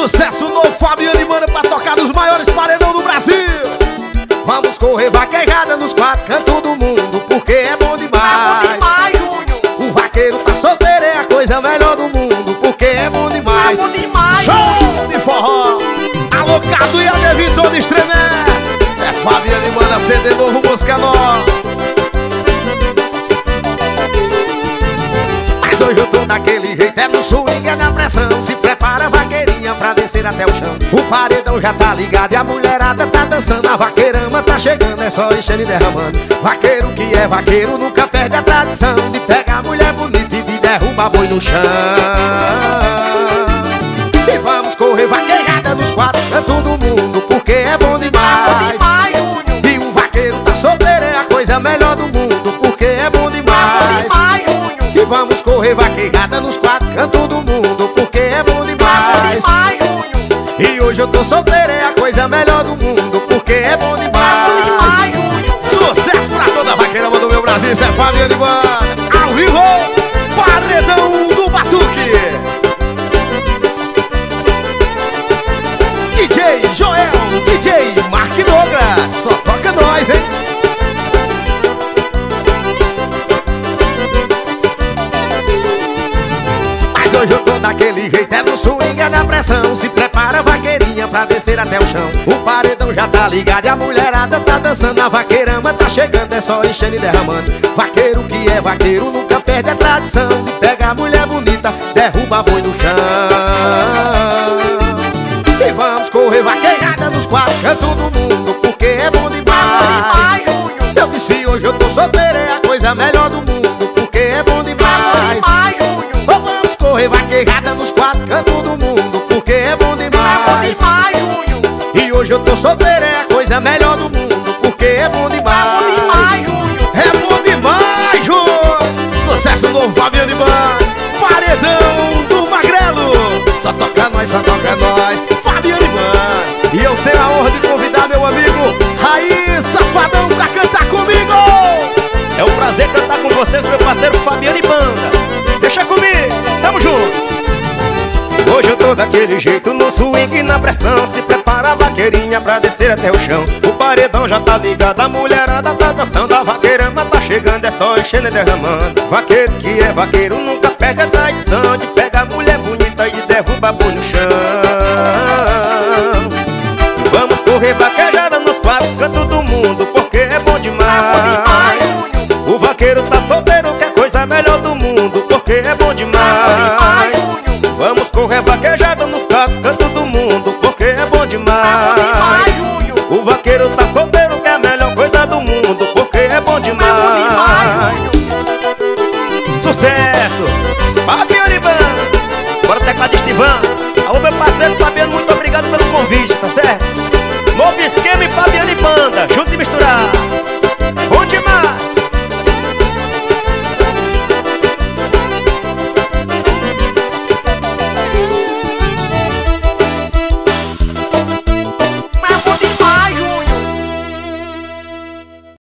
Sucesso novo, Fabiano e Banda, pra tocar nos maiores paredão do Brasil. Vamos correr vaquejada nos quatro cantos do mundo, porque é bom demais. É bom demais, Júnior. O vaqueiro tá solteiro, é a coisa melhor do mundo, porque é bom demais. É bom demais. Show de forró. Alô, Cadu e a Levi, todo estremece. Cê é Fabiano e Banda, CD novo, música nova. Mas hoje eu tô daquele jeito, é no swing, é na pressão. Se prepara, vaqueirinha, pra descer até o chão. O paredão já tá ligado e a mulherada tá dançando. A vaqueirama tá chegando, é só enchendo e derramando. Vaqueiro que é vaqueiro nunca perde a tradição de pegar a mulher bonita e de derrubar boi no chão. E vamos correr vaquejada nos quatro cantos do mundo, porque é bom demais. E o vaqueiro tá solteiro, é a coisa melhor do mundo, porque é bom demais. E vamos correr vaquejada nos quatro cantos do mundo, porque é bom demais. E hoje eu tô solteiro, é a coisa melhor do mundo, porque é bom demais. Sucesso pra toda a vaqueirama do meu Brasil, isso é Fabiano e Banda. Ao vivo, paredão do Batuque. DJ Joel, DJ Mark Douglas, só toca nós, hein? Mas hoje eu tô daquele jeito, é no swing, é na pressão. Se prepara, vaqueirinha, pra descer até o chão. O paredão já tá ligado e a mulherada tá dançando. A vaqueirama tá chegando, é só enchendo e derramando. Vaqueiro que é vaqueiro nunca perde a tradição de pegar a mulher bonita, derruba boi no chão. E vamos correr vaquejada nos quatro cantos do mundo, porque é bom demais. Eu disse hoje eu tô solteiro, é a coisa melhor do mundo, porque é bom demais. Vamos correr vaquejada nos quatro cantos do mundo, porque é bom demais. E hoje eu tô solteiro, é a coisa melhor do mundo, porque é bom demais. É bom demais, Júnior. Sucesso novo, Fabiano e Banda. Paredão do Magrelo. Só toca nós, Fabiano e Banda. E eu tenho a honra de convidar meu amigo Raiz Safadão pra cantar comigo. É um prazer cantar com vocês, meu parceiro Fabiano e Banda. Deixa comigo, tamo junto. Hoje eu tô daquele jeito, no swing e na pressão. Se prepara, vaqueirinha, pra descer até o chão. O paredão já tá ligado, a mulherada tá dançando. A vaqueirama tá chegando, é só enchendo e derramando. Vaqueiro que é vaqueiro nunca perde a tradição de pegar a mulher bonita e derruba boi no chão. Vamos correr vaquejada nos quatro cantos do mundo, porque é bom demais. O vaqueiro tá solteiro, que é coisa melhor do mundo, porque é bom demais. Vamos correr vaquejada nos quatro cantos do mundo, porque é bom demais. O vaqueiro tá solteiro, que é a melhor coisa do mundo, porque é bom demais. Sucesso! Fabiano e Banda. Bora tecladista Ivan. Alô meu parceiro Fabiano, muito obrigado pelo convite, tá certo? Novo esquema e Fabiano e